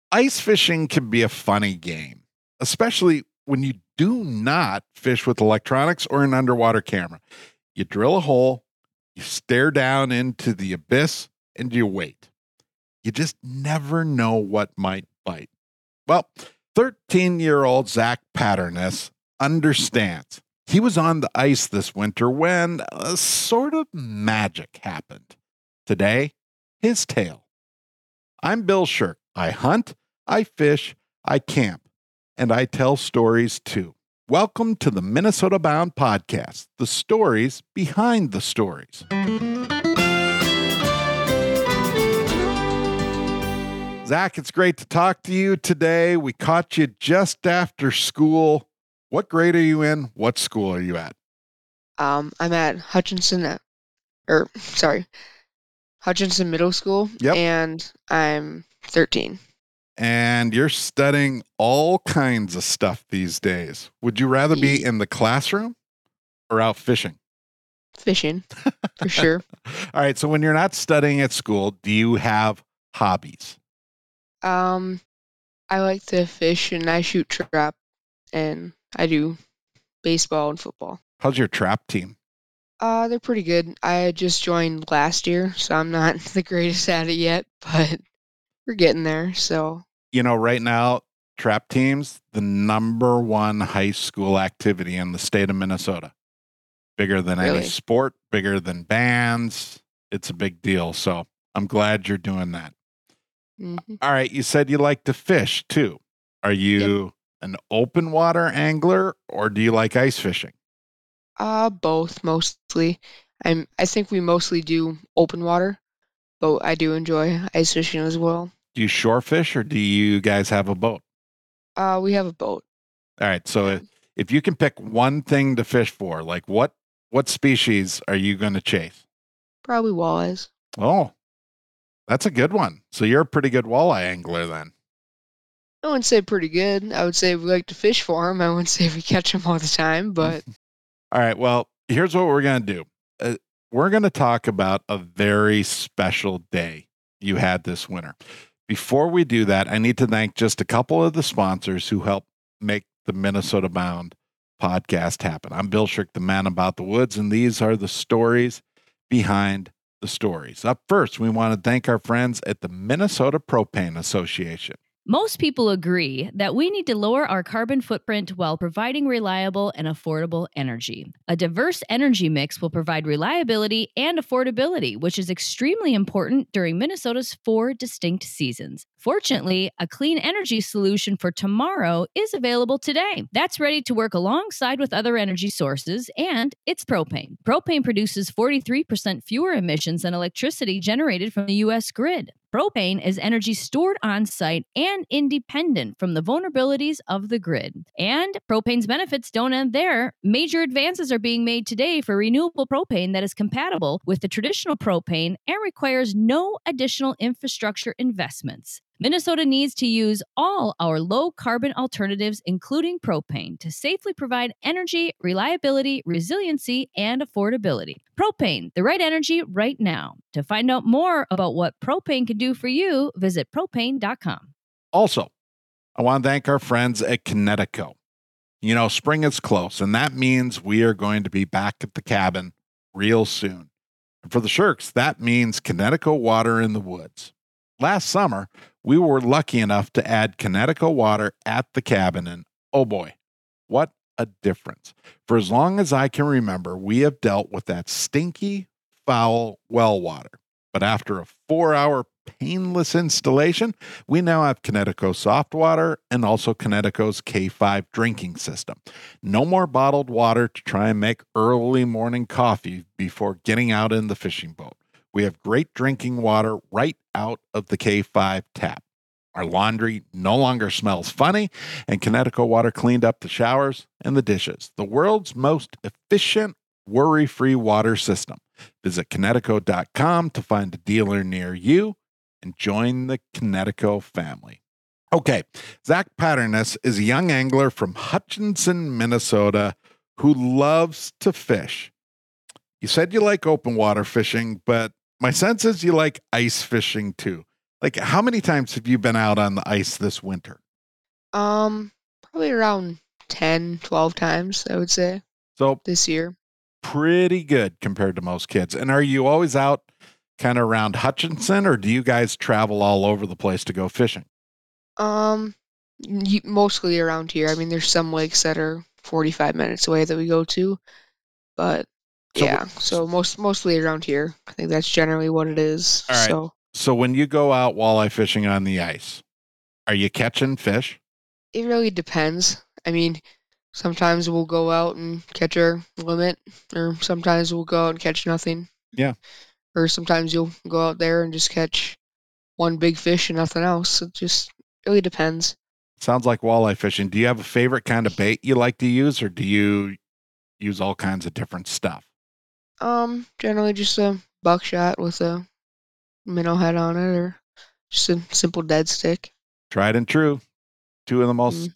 Ice fishing can be a funny game, especially when you do not fish with electronics or an underwater camera. You drill a hole, you stare down into the abyss, and you wait. You just never know what might bite. Well, 13-year-old Zach Patternes understands. He was on the ice this winter when a sort of magic happened. Today, his tale. I'm Bill Shirk. I hunt, I fish, I camp, and I tell stories too. Welcome to the Minnesota Bound Podcast, the stories behind the stories. Zach, it's great to talk to you today. We caught you just after school. What grade are you in? What school are you at? I'm at Hutchinson Middle School. Yep. And I'm 13. And you're studying all kinds of stuff these days. Would you rather be in the classroom or out fishing? Fishing, for sure. All right. So when you're not studying at school, do you have hobbies? I like to fish and I shoot trap and I do baseball and football. How's your trap team? They're pretty good. I just joined last year, so I'm not the greatest at it yet, but we're getting there. So, right now, trap teams, the number one high school activity in the state of Minnesota. Bigger than any sport, bigger than bands. It's a big deal. So I'm glad you're doing that. Mm-hmm. All right. You said you like to fish too. Are you an open water angler or do you like ice fishing? Both mostly. I think we mostly do open water, but I do enjoy ice fishing as well. Do you shore fish or do you guys have a boat? We have a boat. All right. So if you can pick one thing to fish for, like what species are you going to chase? Probably walleyes. Oh, that's a good one. So you're a pretty good walleye angler then. I wouldn't say pretty good. I would say we like to fish for them. I wouldn't say we catch them all the time, but. All right. Well, here's what we're going to do. We're going to talk about a very special day you had this winter. Before we do that, I need to thank just a couple of the sponsors who helped make the Minnesota Bound podcast happen. I'm Bill Shirk, the man about the woods, and these are the stories behind the stories. Up first, we want to thank our friends at the Minnesota Propane Association. Most people agree that we need to lower our carbon footprint while providing reliable and affordable energy. A diverse energy mix will provide reliability and affordability, which is extremely important during Minnesota's 4 distinct seasons. Fortunately, a clean energy solution for tomorrow is available today. That's ready to work alongside with other energy sources, and it's propane. Propane produces 43% fewer emissions than electricity generated from the U.S. grid. Propane is energy stored on site and independent from the vulnerabilities of the grid. And propane's benefits don't end there. Major advances are being made today for renewable propane that is compatible with the traditional propane and requires no additional infrastructure investments. Minnesota needs to use all our low-carbon alternatives, including propane, to safely provide energy, reliability, resiliency, and affordability. Propane, the right energy right now. To find out more about what propane can do for you, visit propane.com. Also, I want to thank our friends at Kinetico. Spring is close, and that means we are going to be back at the cabin real soon. And for the Shirks, that means Kinetico water in the woods. Last summer, we were lucky enough to add Kinetico water at the cabin, and oh boy, what a difference. For as long as I can remember, we have dealt with that stinky, foul well water. But after a 4-hour painless installation, we now have Kinetico soft water and also Kinetico's K5 drinking system. No more bottled water to try and make early morning coffee before getting out in the fishing boat. We have great drinking water right out of the K5 tap. Our laundry no longer smells funny, and Kinetico water cleaned up the showers and the dishes. The world's most efficient, worry-free water system. Visit Kinetico.com to find a dealer near you and join the Kinetico family. Okay, Zach Patternes is a young angler from Hutchinson, Minnesota, who loves to fish. You said you like open water fishing, but my sense is you like ice fishing too. Like, how many times have you been out on the ice this winter? Probably around 10, 12 times, I would say, So this year. pretty good compared to most kids. And are you always out kind of around Hutchinson, or do you guys travel all over the place to go fishing? Um, Mostly around here. I mean, there's some lakes that are 45 minutes away that we go to, but So, yeah, so mostly around here. I think that's generally what it is. all right. So So when you go out walleye fishing on the ice, are you catching fish? it really depends. I mean, sometimes we'll go out and catch our limit, or sometimes we'll go out and catch nothing. Yeah. Or sometimes you'll go out there and just catch one big fish and nothing else. It just really depends. Sounds like walleye fishing. Do you have a favorite kind of bait you like to use, or do you use all kinds of different stuff? Generally just a buckshot with a minnow head on it, or just a simple dead stick. Tried and true. Two of the most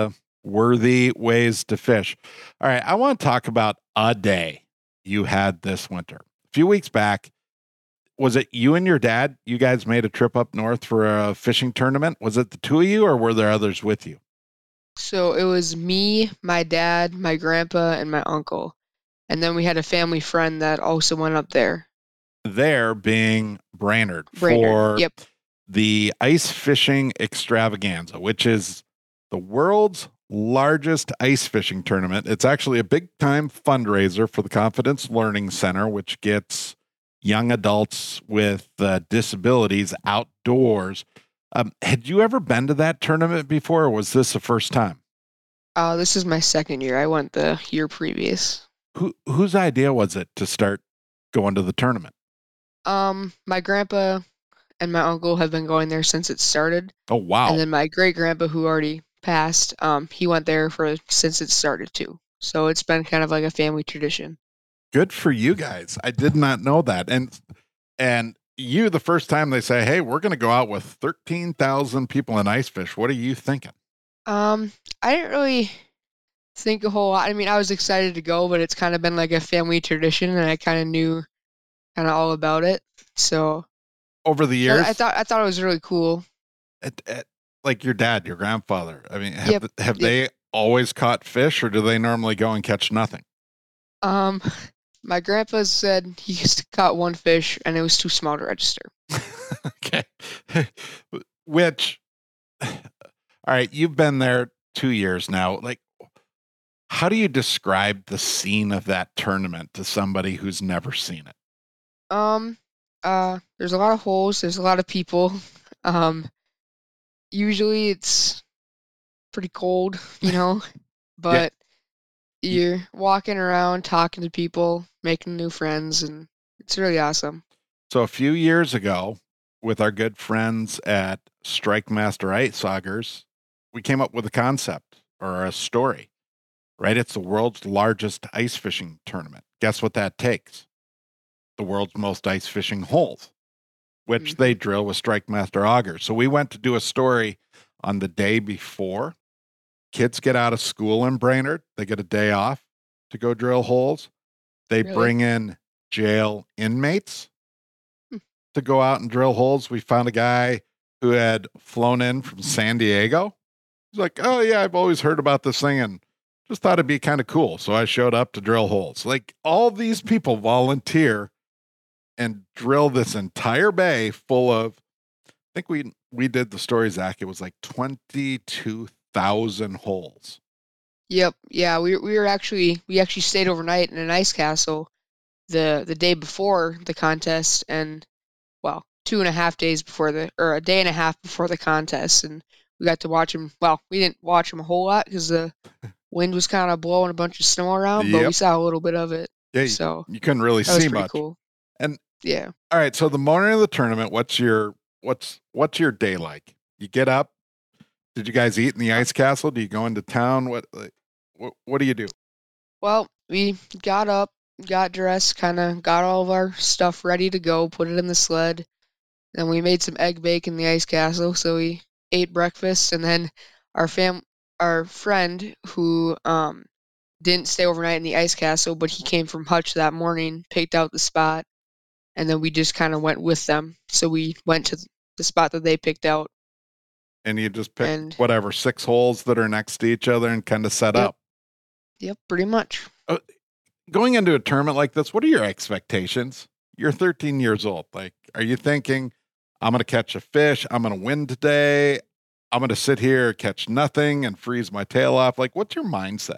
worthy ways to fish. All right. I want to talk about a day you had this winter. A few weeks back, was it you and your dad? You guys made a trip up north for a fishing tournament. Was it the two of you, or were there others with you? So it was me, my dad, my grandpa, and my uncle. And then we had a family friend that also went up there. There being Brainerd Brainerd. for Yep. the ice fishing extravaganza, which is the world's largest ice fishing tournament. It's actually a big time fundraiser for the Confidence Learning Center, which gets young adults with disabilities outdoors. Had you ever been to that tournament before, or was this the first time? This is my second year. I went the year previous. Whose idea was it to start going to the tournament? My grandpa and my uncle have been going there since it started. Oh, wow. And then my great grandpa, who already passed, he went there since it started too. So it's been kind of like a family tradition. Good for you guys. I did not know that. And you, the first time they say, "Hey, we're going to go out with 13,000 people in ice fish," what are you thinking? I didn't really think a whole lot. I mean, I was excited to go, but it's kind of been like a family tradition, and I kind of knew all about it. So Over the years, I thought it was really cool. like your dad, your grandfather. I mean, Yep, have they always caught fish, or do they normally go and catch nothing? My grandpa said he caught one fish, and it was too small to register. Okay. Which, all right, you've been there 2 years now. Like, how do you describe the scene of that tournament to somebody who's never seen it? There's a lot of holes. There's a lot of people. Usually it's pretty cold, but you're walking around, talking to people, making new friends, and it's really awesome. So a few years ago, with our good friends at Strike Master Ice Augers, we came up with a concept or a story, right? It's the world's largest ice fishing tournament. Guess what that takes? The world's most ice fishing holes, which they drill with Strike Master Augers. So we went to do a story on the day before. Kids get out of school in Brainerd. They get a day off to go drill holes. They bring in jail inmates to go out and drill holes. We found a guy who had flown in from San Diego. He's like, "Oh yeah, I've always heard about this thing and just thought it'd be kind of cool." So I showed up to drill holes. Like, all these people volunteer and drill this entire bay full of, I think we did the story, Zach. It was like 22,000 holes. Yep. Yeah, we actually stayed overnight in an ice castle the day before the contest, and 2.5 days before or a day and a half before the contest, and we got to watch them. Well, we didn't watch them a whole lot because the wind was kind of blowing a bunch of snow around, but we saw a little bit of it. Yeah, so you couldn't really see much. Cool. And yeah. All right, so the morning of the tournament, what's your day like? You get up. Did you guys eat in the ice castle? Do you go into town? What do you do? Well, we got up, got dressed, kind of got all of our stuff ready to go, put it in the sled. Then we made some egg bake in the ice castle, so we ate breakfast, and then our friend who didn't stay overnight in the ice castle, but he came from Hutch that morning, picked out the spot, and then we just kind of went with them. So we went to the spot that they picked out. And you just pick And whatever 6 holes that are next to each other and kind of set Yep. up. Yep, pretty much. Going into a tournament like this, what are your expectations? You're 13 years old. Like, are you thinking, I'm going to catch a fish, I'm going to win today, I'm going to sit here, catch nothing, and freeze my tail off? Like, what's your mindset?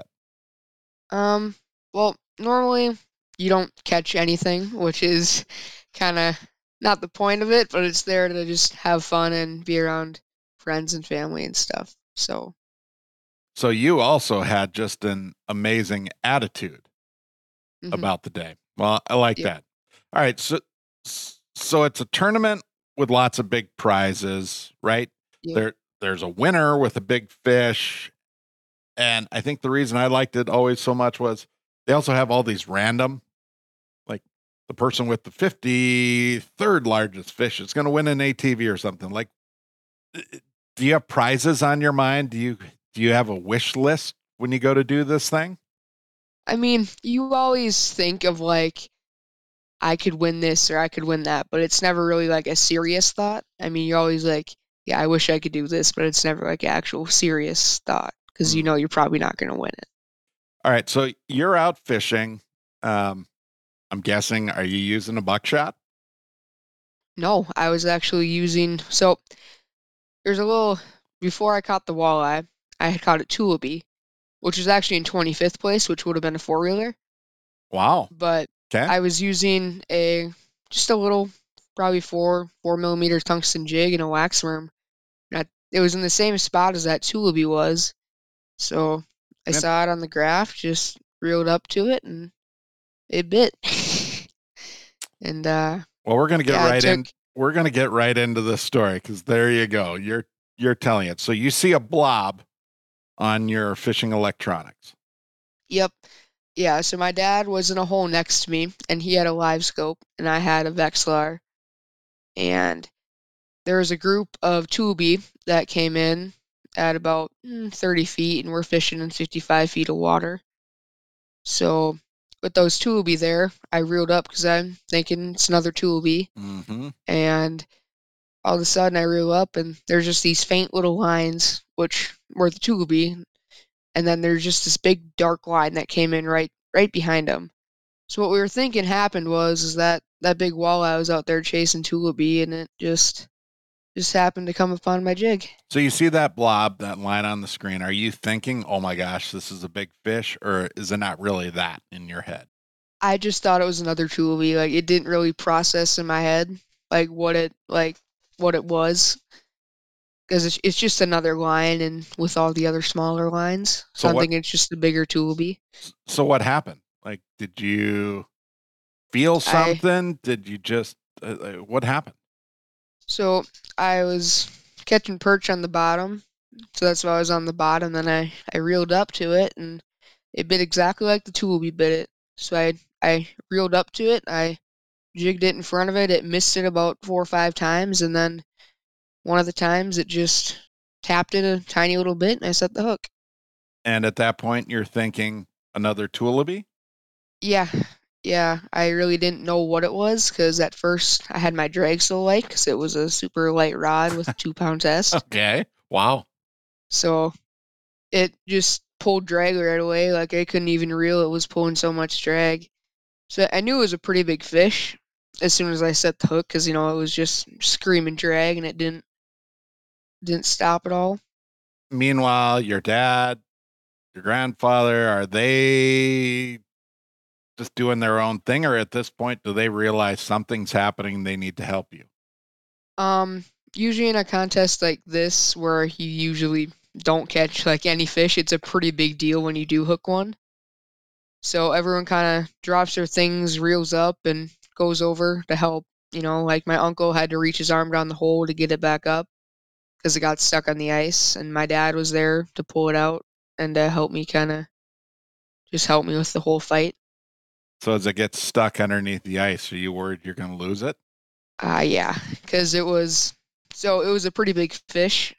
Well, normally you don't catch anything, which is kind of not the point of it, but it's there to just have fun and be around friends and family and stuff. So you also had just an amazing attitude mhm. about the day. Well, I like Yep. that. All right, so it's a tournament with lots of big prizes, right? Yep. There's a winner with a big fish, and I think the reason I liked it always so much was they also have all these random, like the person with the 53rd largest fish is going to win an ATV or something. Like, do you have prizes on your mind? Do you have a wish list when you go to do this thing? I mean, you always think of like, I could win this or I could win that, but it's never really like a serious thought. I mean, you're always like, yeah, I wish I could do this, but it's never like an actual serious thought because you know you're probably not going to win it. All right, so you're out fishing. I'm guessing, are you using a buckshot? No, I was actually using, so there's a little, before I caught the walleye, I had caught a tulipy, which was actually in 25th place, which would have been a 4-reeler. Wow. But Okay. I was using just a little, probably 4 millimeter tungsten jig and a wax worm. It was in the same spot as that tulipy was. So I Yep. saw it on the graph, just reeled up to it, and it bit. And Well, we're gonna get We're gonna get right into the story because there you go. You're telling it. So you see a blob on your fishing electronics. Yep. Yeah, so my dad was in a hole next to me, and he had a live scope, and I had a Vexilar. And there was a group of tulipy that came in at about 30 feet, and we're fishing in 55 feet of water. So with those tulipy there, I reeled up because I'm thinking it's another tulipy. Mm-hmm. And all of a sudden I reel up, and there's just these faint little lines, which were the tulipy. And then there's just this big dark line that came in right behind them. So what we were thinking happened was that big walleye was out there chasing tulipy, and it just happened to come upon my jig. So you see that blob, that line on the screen. Are you thinking, "Oh my gosh, this is a big fish," or is it not really that in your head? I just thought it was another tulipy. Like, it didn't really process in my head like what it was, because it's just another line, and with all the other smaller lines. So I'm thinking it's just a bigger tulipy. So what happened? Like, did you feel something? Did you just what happened? So I was catching perch on the bottom, so that's why I was on the bottom. Then I reeled up to it, and it bit exactly like the tulipy bit it. So I reeled up to it, I jigged it in front of it. It missed it about 4 or 5 times, and then one of the times it just tapped it a tiny little bit, and I set the hook. And at that point, you're thinking another tulipy? Yeah, I really didn't know what it was because at first I had my drag so light because it was a super light rod with a 2-pound test. Okay. Wow. So it just pulled drag right away. Like, I couldn't even reel. It was pulling so much drag. So I knew it was a pretty big fish as soon as I set the hook because, it was just screaming drag, and it didn't stop at all. Meanwhile, your dad, your grandfather, are they just doing their own thing, or at this point do they realize something's happening, they need to help you? Usually in a contest like this where you usually don't catch like any fish, it's a pretty big deal when you do hook one. So everyone kind of drops their things, reels up, and goes over to help. Like my uncle had to reach his arm down the hole to get it back up because it got stuck on the ice, and my dad was there to pull it out and help me with the whole fight. So as it gets stuck underneath the ice, are you worried you're going to lose it? Yeah, because it was a pretty big fish.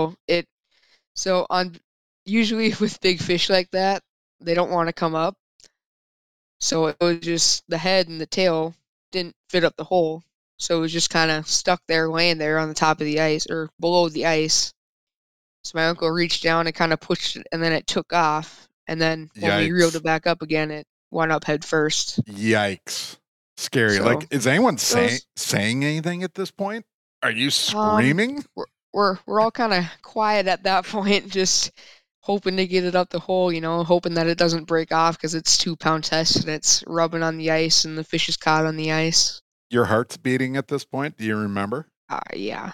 Usually with big fish like that, they don't want to come up. So it was just the head and the tail didn't fit up the hole. So it was just kind of stuck there, laying there on the top of the ice or below the ice. So my uncle reached down and kind of pushed it, and then it took off. And then when we reeled Yikes. it back up again, it went up head first. Yikes. Scary. So Like, is anyone those, saying anything at this point? Are you screaming? we're all kind of quiet at that point, just hoping to get it up the hole, hoping that it doesn't break off because it's 2-pound test and it's rubbing on the ice and the fish is caught on the ice. Your heart's beating at this point. Do you remember? Yeah.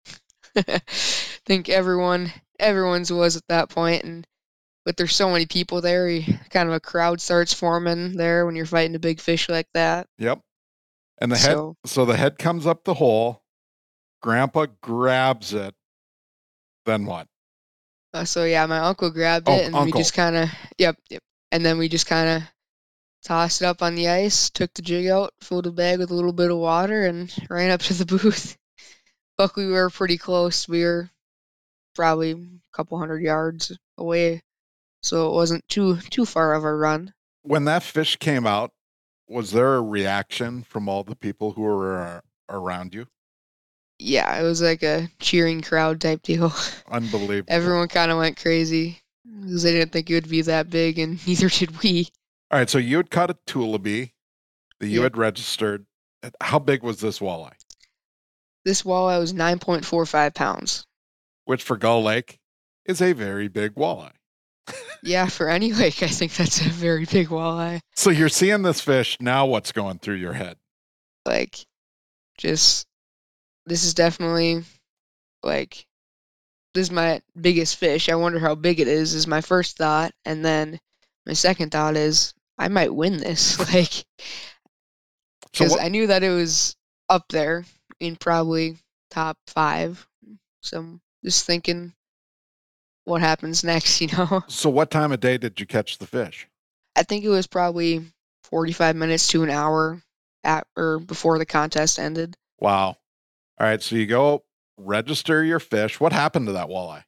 Think everyone's was at that point, but there's so many people there, kind of a crowd starts forming there when you're fighting a big fish like that. Yep. And so the head comes up the hole. Grandpa grabs it. Then what? So yeah, my uncle grabbed it, and we just kind of, yep. And then we just kind of tossed it up on the ice, took the jig out, filled the bag with a little bit of water, and ran up to the booth. Luckily, we were pretty close. We were probably a couple 100 yards away, so it wasn't too far of a run. When that fish came out, was there a reaction from all the people who were around you? Yeah, it was like a cheering crowd type deal. Unbelievable. Everyone kind of went crazy because they didn't think it would be that big, and neither did we. All right, so you had caught a tulipy that you had registered. How big was this walleye? This walleye was 9.45 pounds. Which for Gull Lake is a very big walleye. Yeah, for any lake, I think that's a very big walleye. So you're seeing this fish, now what's going through your head? Like, just, this is definitely, like, this is my biggest fish. I wonder how big it is my first thought. And then my second thought is, I might win this. Like, because I knew that it was up there in probably top 5. So I'm just thinking, what happens next, So what time of day did you catch the fish? I think it was probably 45 minutes to an hour before the contest ended. Wow. All right, so you go register your fish. What happened to that walleye?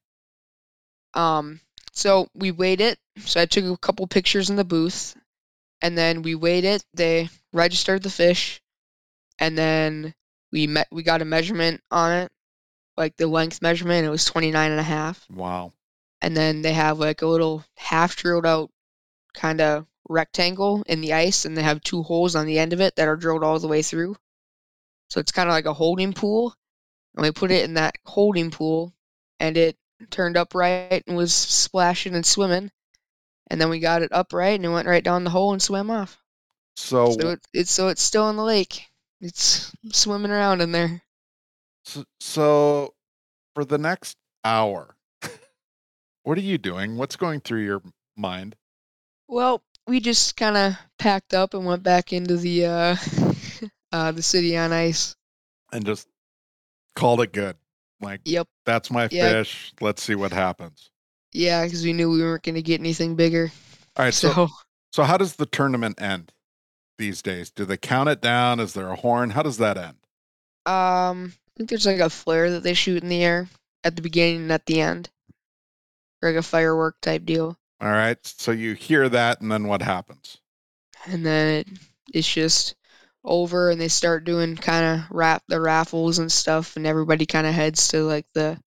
So we weighed it. So I took a couple pictures in the booth, and then we weighed it. They registered the fish, and then we got a measurement on it, like the length measurement. It was 29.5. Wow. And then they have like a little half drilled out kind of rectangle in the ice, and they have 2 holes on the end of it that are drilled all the way through. So it's kind of like a holding pool. And we put it in that holding pool, and it turned upright and was splashing and swimming. And then we got it upright, and it went right down the hole and swam off. So it's still in the lake. It's swimming around in there. So for the next hour, what are you doing? What's going through your mind? Well, we just kind of packed up and went back into the City on Ice. And just called it good. Like, yep, that's my fish. Let's see what happens. Yeah, because we knew we weren't going to get anything bigger. All right, so how does the tournament end these days? Do they count it down? Is there a horn? How does that end? I think there's like a flare that they shoot in the air at the beginning and at the end. Like a firework type deal. All right, so you hear that, and then what happens? And then it's just over, and they start doing kind of the raffles and stuff, and everybody kind of heads to like the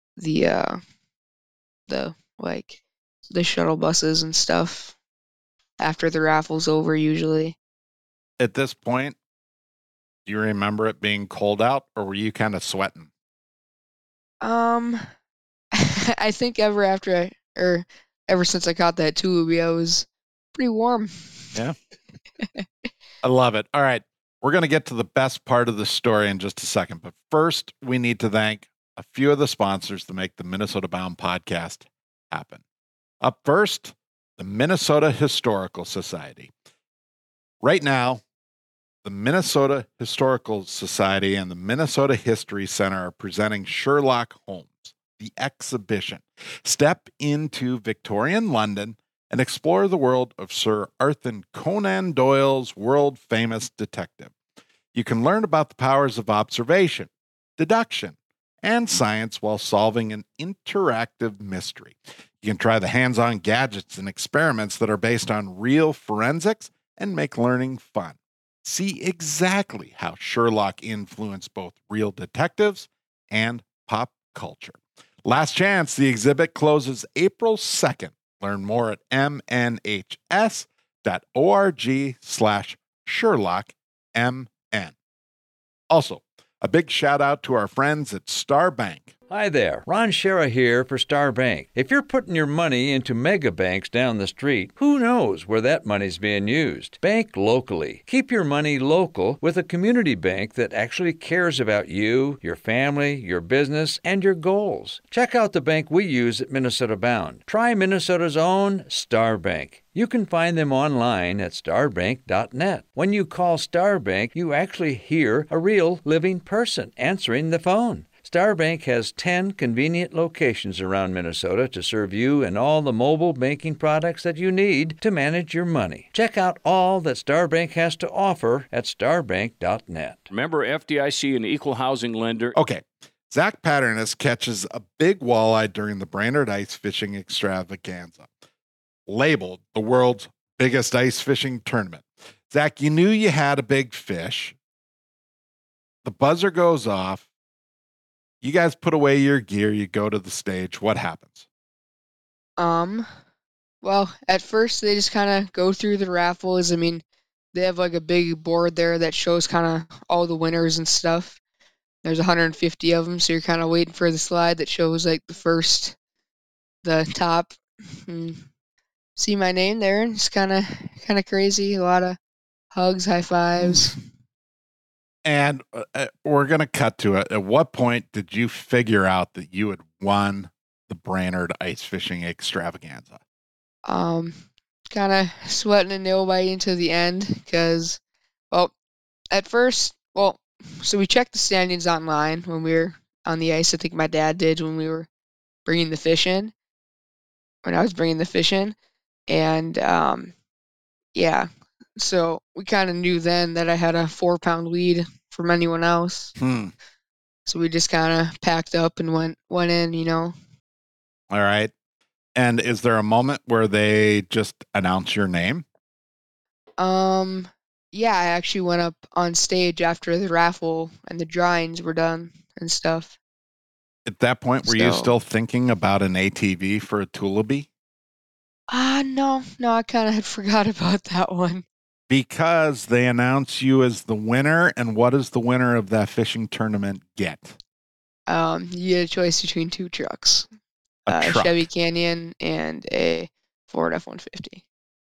shuttle buses and stuff after the raffle's over usually. At this point, do you remember it being cold out, or were you kind of sweating? I think ever since I caught that tulipy, I was pretty warm. Yeah. I love it. All right. We're going to get to the best part of the story in just a second. But first, we need to thank a few of the sponsors to make the Minnesota Bound podcast happen. Up first, the Minnesota Historical Society. Right now, the Minnesota Historical Society and the Minnesota History Center are presenting Sherlock Holmes, the exhibition. Step into Victorian London and explore the world of Sir Arthur Conan Doyle's world-famous detective. You can learn about the powers of observation, deduction, and science while solving an interactive mystery. You can try the hands-on gadgets and experiments that are based on real forensics and make learning fun. see exactly how Sherlock influenced both real detectives and pop culture. Last chance, the exhibit closes April 2nd. Learn more at mnhs.org/SherlockMN. Also, a big shout out to our friends at Star Bank. Hi there, Ron Shera here for Star Bank. If you're putting your money into mega banks down the street, who knows where that money's being used? Bank locally. Keep your money local with a community bank that actually cares about you, your family, your business, and your goals. Check out the bank we use at Minnesota Bound. Try Minnesota's own Star Bank. You can find them online at starbank.net. When you call Star Bank, you actually hear a real living person answering the phone. Star Bank has 10 convenient locations around Minnesota to serve you and all the mobile banking products that you need to manage your money. Check out all that Star Bank has to offer at starbank.net. Remember, FDIC an equal housing lender. Okay, Zach Patternes catches a big walleye during the Brainerd Ice Fishing Extravaganza, labeled the world's biggest ice fishing tournament. Zach, you knew you had a big fish. The buzzer goes off. You guys put away your gear. You go to the stage. What happens? Well, at first they just kind of go through the raffles. I mean, they have like a big board there that shows kind of all the winners and stuff. There's 150 of them, so you're kind of waiting for the slide that shows like the top. See my name there, and it's kind of crazy. A lot of hugs, high fives. And we're going to cut to it. At what point did you figure out that you had won the Brainerd Ice Fishing Extravaganza? Kind of sweating a nail bite into the end because, well, at first, so we checked the standings online when we were on the ice. I think my dad did when we were bringing the fish in, when I was bringing the fish in. And, yeah, so we kind of knew then that I had a 4-pound lead from anyone else. So we just kind of packed up and went in, you know. All right. And is there a moment where they just announce your name? Yeah, I actually went up on stage after the raffle and the drawings were done and stuff. At that point, were you still thinking about an ATV for a Tullabee? No, I kind of had forgot about that one. Because they announce you as the winner, and what does the winner of that fishing tournament get? You get a choice between 2 trucks. A truck. Chevy Canyon and a Ford F-150.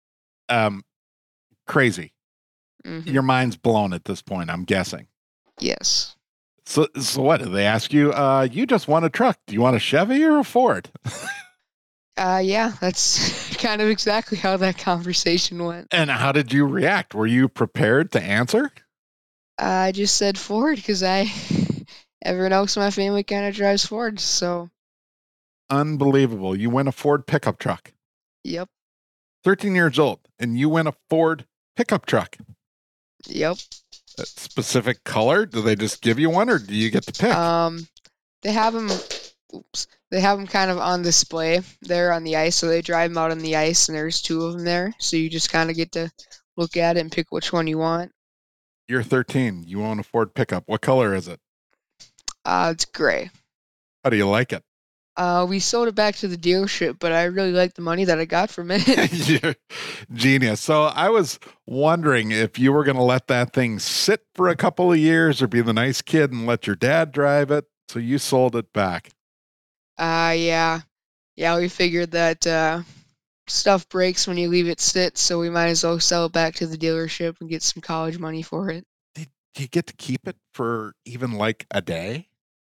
Crazy. Mm-hmm. Your mind's blown at this point, I'm guessing. Yes. So what did they ask you? You just won a truck. Do you want a Chevy or a Ford? Yeah, that's kind of exactly how that conversation went. And how did you react? Were you prepared to answer? I just said Ford because everyone else in my family kind of drives Ford, so. Unbelievable. You win a Ford pickup truck. Yep. 13 years old, and you win a Ford pickup truck. Yep. A specific color? Do they just give you one, or do you get to pick? They have them. They have them kind of on display there on the ice, so they drive them out on the ice, and there's 2 of them there, so you just kind of get to look at it and pick which one you want. You're 13. You own a Ford pickup. What color is it? It's gray. How do you like it? We sold it back to the dealership, but I really like the money that I got from it. You're genius. So I was wondering if you were going to let that thing sit for a couple of years or be the nice kid and let your dad drive it. So you sold it back. Yeah, we figured that stuff breaks when you leave it sit, so we might as well sell it back to the dealership and get some college money for it. Did you get to keep it for even like a day?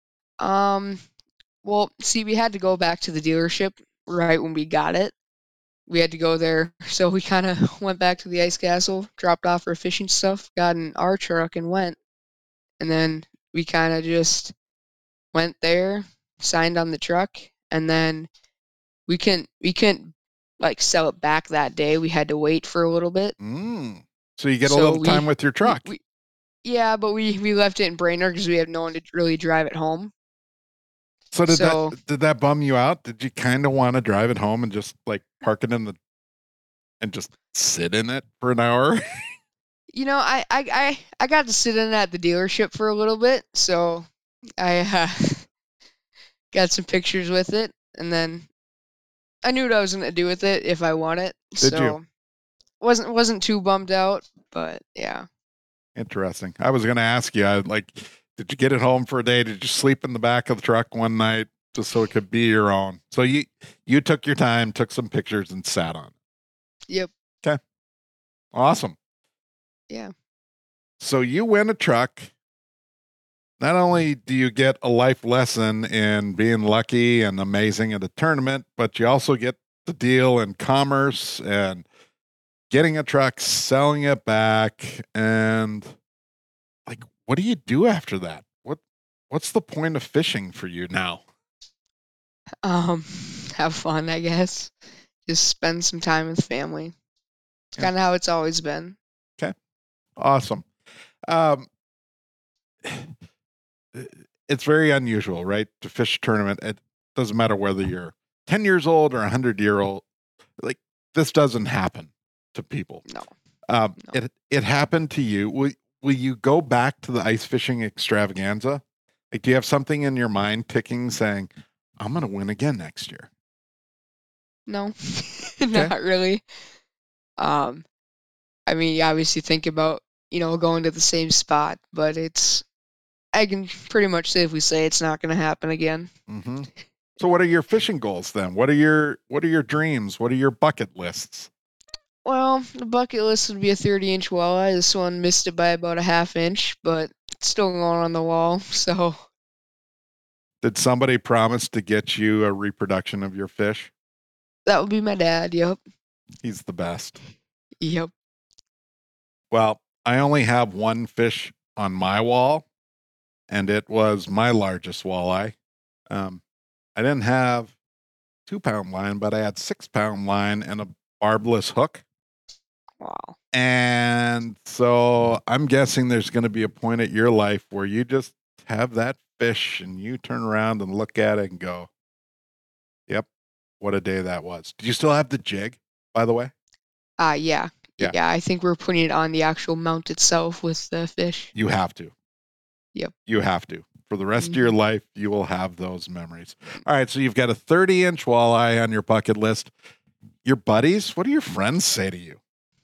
Well, see, we had to go back to the dealership right when we got it. We had to go there, so we kind of went back to the ice castle, dropped off our fishing stuff, got in our truck, and went. And then we kind of just went there, signed on the truck, and then we couldn't like sell it back that day. We had to wait for a little bit. So you get a little time with your truck. Yeah, but we left it in Brainerd because we had no one to really drive it home. So did that bum you out? Did you kind of want to drive it home and just like park it and just sit in it for an hour? I got to sit in at the dealership for a little bit, so I got some pictures with it, and then I knew what I was gonna do with it if I won it. Did you? So wasn't too bummed out, but yeah. Interesting. I was going to ask you, did you get it home for a day? Did you sleep in the back of the truck one night just so it could be your own? So you took your time, took some pictures, and sat on it. Yep. Okay. Awesome. Yeah. So you win a truck. Not only do you get a life lesson in being lucky and amazing at a tournament, but you also get the deal in commerce and getting a truck, selling it back, and what do you do after that? What's the point of fishing for you now? Have fun, I guess. Just spend some time with family. It's Yeah. kind of how it's always been. Awesome. It's very unusual, right? To fish a tournament. It doesn't matter whether you're 10 years old or 100-year-old. Like, this doesn't happen to people. No. No. It happened to you. Will you go back to the ice fishing extravaganza? Like, do you have something in your mind ticking saying, I'm going to win again next year? No, not really. I mean, you obviously think about, going to the same spot, but I can pretty much safely say it's not going to happen again. Mm-hmm. So what are your fishing goals then? What are your dreams? What are your bucket lists? Well, the bucket list would be a 30-inch walleye. This one missed it by about a half-inch, but it's still going on the wall, so. Did somebody promise to get you a reproduction of your fish? That would be my dad, yep. He's the best. Yep. Well, I only have one fish on my wall, and it was my largest walleye. I didn't have 2-pound line, but I had 6-pound line and a barbless hook. Wow. And so I'm guessing there's going to be a point at your life where you just have that fish and you turn around and look at it and go, yep, what a day that was. Do you still have the jig, by the way? Yeah. Yeah, I think we're putting it on the actual mount itself with the fish. You have to. Yep. You have to. For the rest of your life, you will have those memories. All right, so you've got a 30-inch walleye on your bucket list. Your buddies, what do your friends say to you?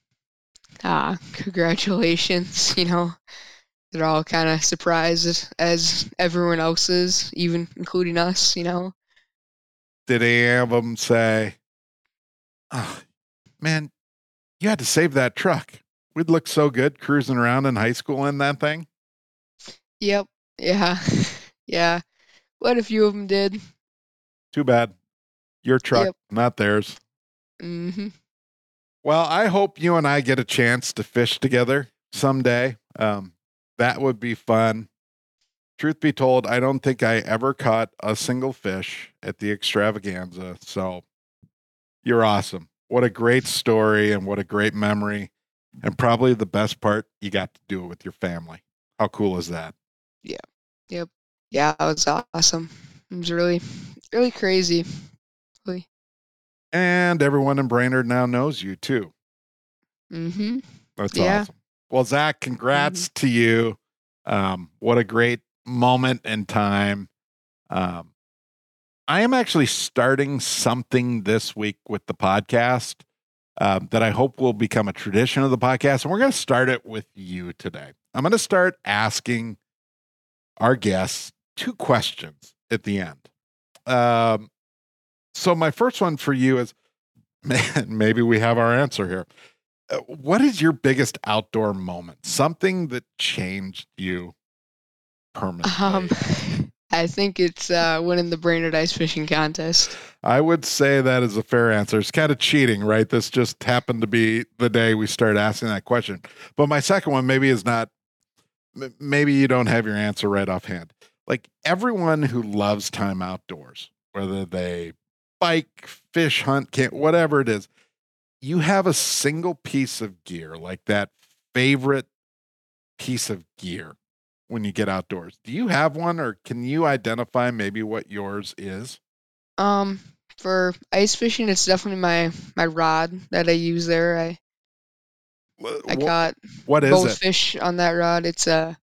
Congratulations. They're all kind of surprised as everyone else is, even including us, Did any of them say, oh, man, you had to save that truck. We'd look so good cruising around in high school in that thing? Yep. Yeah. Yeah. Quite a few of them did. Too bad. Your truck, Yep. not theirs. Mm-hmm. Well, I hope you and I get a chance to fish together someday. That would be fun. Truth be told, I don't think I ever caught a single fish at the extravaganza. So you're awesome. What a great story and what a great memory. And probably the best part, you got to do it with your family. How cool is that? Yeah. Yep. Yeah, it was awesome. It was really, really crazy. Really. And everyone in Brainerd now knows you too. Mm-hmm. That's Yeah. awesome. Well, Zach, congrats to you. What a great moment and time. I am actually starting something this week with the podcast that I hope will become a tradition of the podcast. And we're going to start it with you today. I'm going to start asking our guests 2 questions at the end. So my first one for you is, maybe we have our answer here. What is your biggest outdoor moment? Something that changed you permanently? I think it's winning the Brainerd Ice Fishing Contest. I would say that is a fair answer. It's kind of cheating, right? This just happened to be the day we started asking that question. But my second one maybe is not, maybe you don't have your answer right offhand. Like everyone who loves time outdoors, whether they bike, fish, hunt, camp, whatever it is, you have a single piece of gear, like that favorite piece of gear when you get outdoors. Do you have one, or can you identify maybe what yours is? For ice fishing, it's definitely my rod that I use there. I caught what is both it? fish on that rod. It's a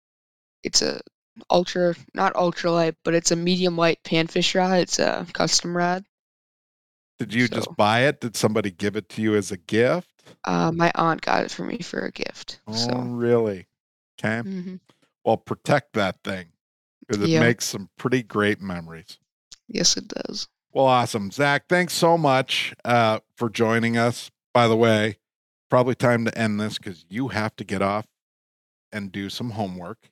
not ultralight, but it's a medium light panfish rod. It's a custom rod. Did you So- just buy it? Did somebody give it to you as a gift? My aunt got it for me for a gift. Oh, So really? Okay. mhm. Well, protect that thing because it Yeah. makes some pretty great memories. Yes, it does. Well, awesome. Zach, thanks so much for joining us. By the way, probably time to end this because you have to get off and do some homework.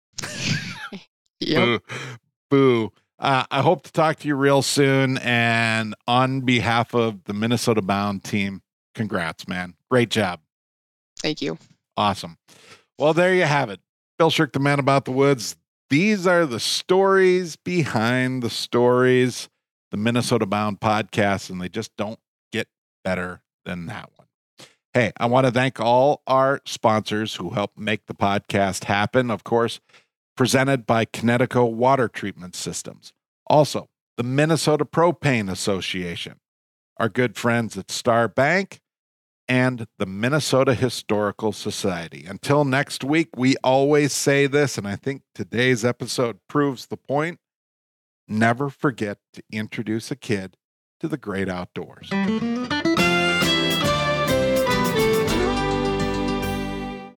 Yep. Boo. I hope to talk to you real soon. And on behalf of the Minnesota Bound team, congrats, man. Great job. Thank you. Awesome. Well, there you have it. Bill Shirk, the man about the woods. These are the stories behind the stories, the Minnesota Bound podcast, and they just don't get better than that one. Hey, I want to thank all our sponsors who help make the podcast happen. Of course, presented by Connecticut Water Treatment Systems. Also, the Minnesota Propane Association, our good friends at Star Bank, and the Minnesota Historical Society. Until next week, we always say this, and I think today's episode proves the point. Never forget to introduce a kid to the great outdoors.